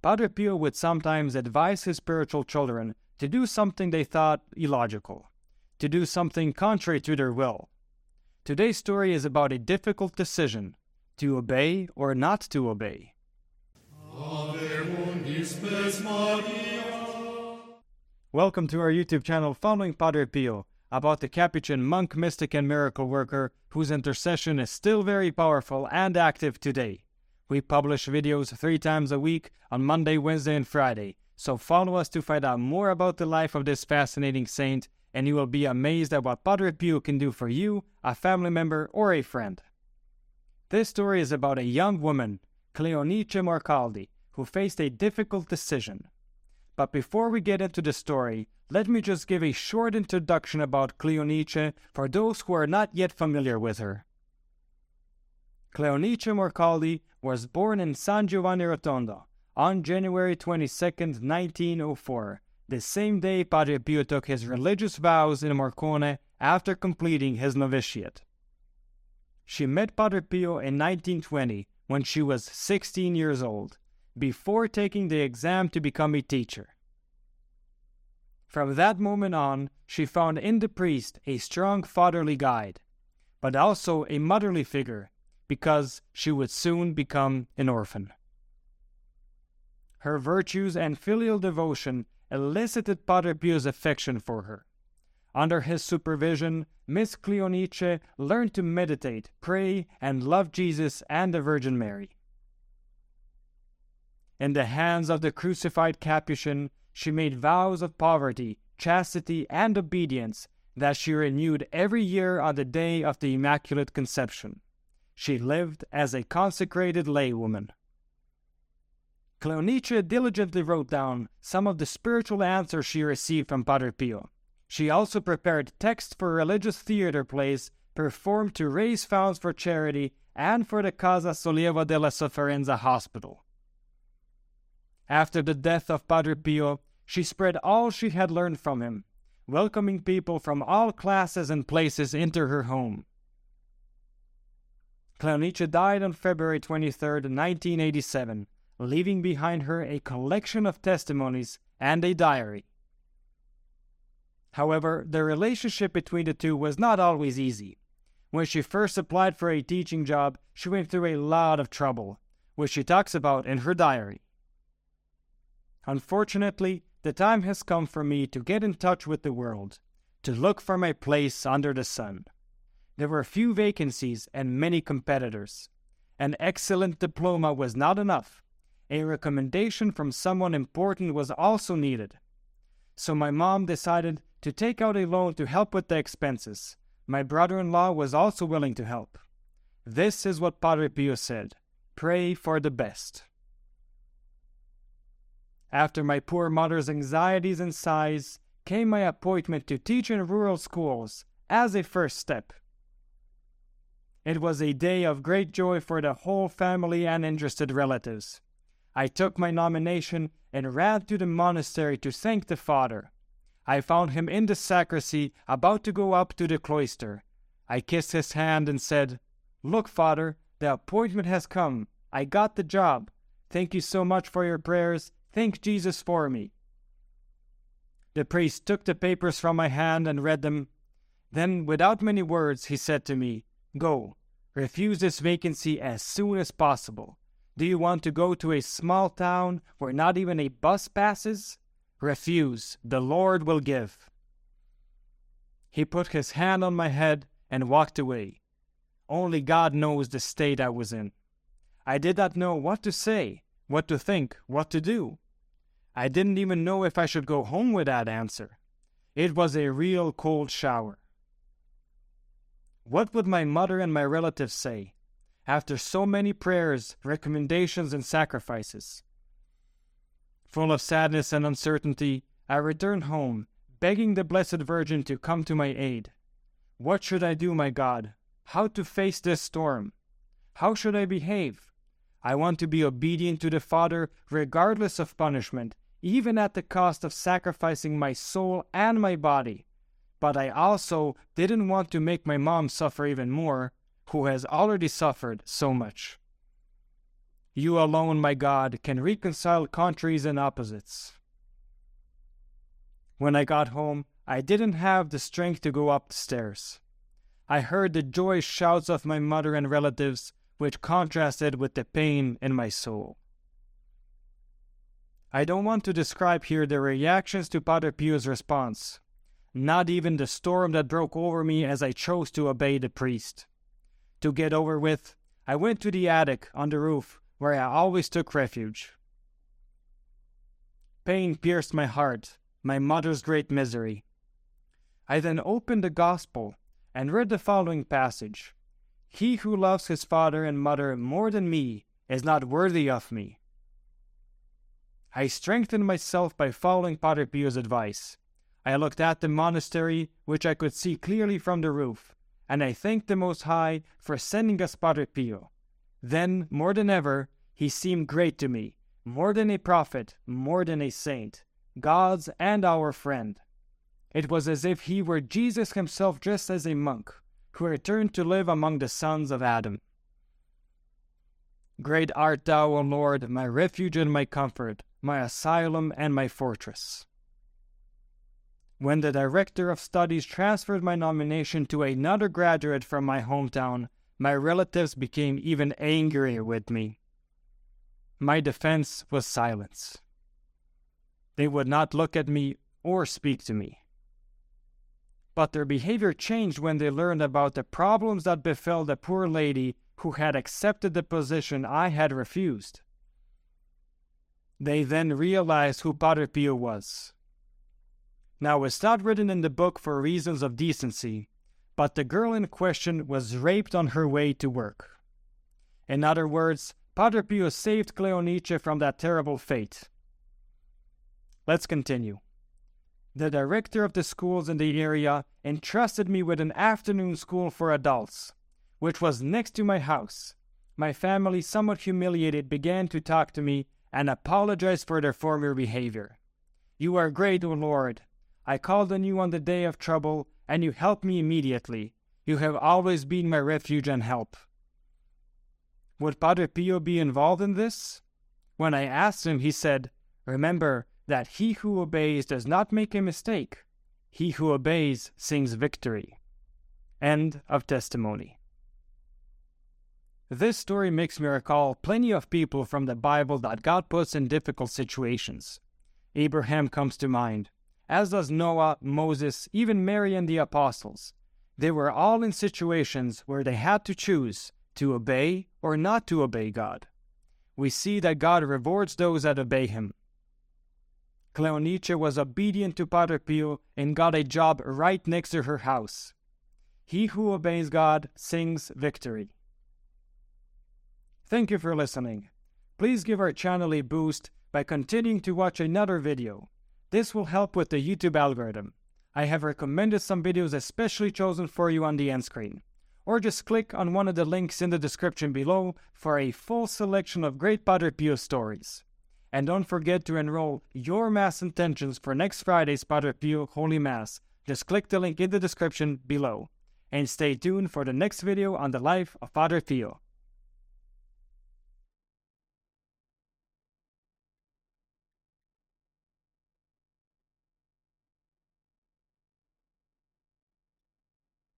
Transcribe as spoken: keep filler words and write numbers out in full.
Padre Pio would sometimes advise his spiritual children to do something they thought illogical, to do something contrary to their will. Today's story is about a difficult decision, to obey or not to obey. Welcome to our YouTube channel following Padre Pio, about the Capuchin monk, mystic, and miracle worker whose intercession is still very powerful and active today. We publish videos three times a week on Monday, Wednesday, and Friday, so follow us to find out more about the life of this fascinating saint, and you will be amazed at what Padre Pio can do for you, a family member, or a friend. This story is about a young woman, Cleonice Morcaldi, who faced a difficult decision. But before we get into the story, let me just give a short introduction about Cleonice for those who are not yet familiar with her. Cleonice Morcaldi was born in San Giovanni Rotondo on January twenty-second, nineteen oh four, the same day Padre Pio took his religious vows in Morcone after completing his novitiate. She met Padre Pio in nineteen twenty when she was sixteen years old, before taking the exam to become a teacher. From that moment on, she found in the priest a strong fatherly guide, but also a motherly figure, because she would soon become an orphan. Her virtues and filial devotion elicited Padre Pio's affection for her. Under his supervision, Miss Cleonice learned to meditate, pray, and love Jesus and the Virgin Mary. In the hands of the crucified Capuchin, she made vows of poverty, chastity, and obedience that she renewed every year on the day of the Immaculate Conception. She lived as a consecrated laywoman. Cleonice diligently wrote down some of the spiritual answers she received from Padre Pio. She also prepared texts for religious theater plays performed to raise funds for charity and for the Casa Sollievo della Sofferenza Hospital. After the death of Padre Pio, she spread all she had learned from him, welcoming people from all classes and places into her home. Cleonice died on February twenty-third, nineteen eighty-seven, leaving behind her a collection of testimonies and a diary. However, the relationship between the two was not always easy. When she first applied for a teaching job, she went through a lot of trouble, which she talks about in her diary. Unfortunately, the time has come for me to get in touch with the world, to look for my place under the sun. There were few vacancies and many competitors. An excellent diploma was not enough. A recommendation from someone important was also needed. So my mom decided to take out a loan to help with the expenses. My brother-in-law was also willing to help. This is what Padre Pio said: pray for the best. After my poor mother's anxieties and sighs, came my appointment to teach in rural schools as a first step. It was a day of great joy for the whole family and interested relatives. I took my nomination and ran to the monastery to thank the Father. I found him in the sacristy, about to go up to the cloister. I kissed his hand and said, "Look, Father, the appointment has come. I got the job. Thank you so much for your prayers. Thank Jesus for me." The priest took the papers from my hand and read them. Then, without many words, he said to me, "Go, refuse this vacancy as soon as possible. Do you want to go to a small town where not even a bus passes? Refuse, the Lord will give." He put his hand on my head and walked away. Only God knows the state I was in. I did not know what to say, what to think, what to do. I didn't even know if I should go home with that answer. It was a real cold shower. What would my mother and my relatives say after so many prayers, recommendations, and sacrifices? Full of sadness and uncertainty, I returned home, begging the Blessed Virgin to come to my aid. What should I do, my God? How to face this storm? How should I behave? I want to be obedient to the Father regardless of punishment, even at the cost of sacrificing my soul and my body. But I also didn't want to make my mom suffer even more, who has already suffered so much. You alone, my God, can reconcile contraries and opposites. When I got home, I didn't have the strength to go up the stairs. I heard the joyous shouts of my mother and relatives, which contrasted with the pain in my soul. I don't want to describe here the reactions to Padre Pio's response, not even the storm that broke over me as I chose to obey the priest. To get over with, I went to the attic on the roof where I always took refuge. Pain pierced my heart, my mother's great misery. I then opened the Gospel and read the following passage. He who loves his father and mother more than me is not worthy of me. I strengthened myself by following Padre Pio's advice. I looked at the monastery, which I could see clearly from the roof, and I thanked the Most High for sending us Padre Pio. Then, more than ever, he seemed great to me, more than a prophet, more than a saint, God's and our friend. It was as if he were Jesus himself dressed as a monk, who returned to live among the sons of Adam. Great art thou, O Lord, my refuge and my comfort, my asylum and my fortress. When the director of studies transferred my nomination to another graduate from my hometown, my relatives became even angrier with me. My defense was silence. They would not look at me or speak to me. But their behavior changed when they learned about the problems that befell the poor lady who had accepted the position I had refused. They then realized who Padre Pio was. Now, it's not written in the book for reasons of decency, but the girl in question was raped on her way to work. In other words, Padre Pio saved Cleonice from that terrible fate. Let's continue. The director of the schools in the area entrusted me with an afternoon school for adults, which was next to my house. My family, somewhat humiliated, began to talk to me and apologize for their former behavior. You are great, O Lord. I called on you on the day of trouble, and you helped me immediately. You have always been my refuge and help. Would Padre Pio be involved in this? When I asked him, he said, Remember that he who obeys does not make a mistake. He who obeys sings victory. End of testimony. This story makes me recall plenty of people from the Bible that God puts in difficult situations. Abraham comes to mind, as does Noah, Moses, even Mary and the apostles. They were all in situations where they had to choose to obey or not to obey God. We see that God rewards those that obey him. Cleonice was obedient to Padre Pio and got a job right next to her house. He who obeys God sings victory. Thank you for listening. Please give our channel a boost by continuing to watch another video. This will help with the YouTube algorithm. I have recommended some videos especially chosen for you on the end screen. Or just click on one of the links in the description below for a full selection of great Padre Pio stories. And don't forget to enroll your Mass intentions for next Friday's Padre Pio Holy Mass. Just click the link in the description below. And stay tuned for the next video on the life of Padre Pio.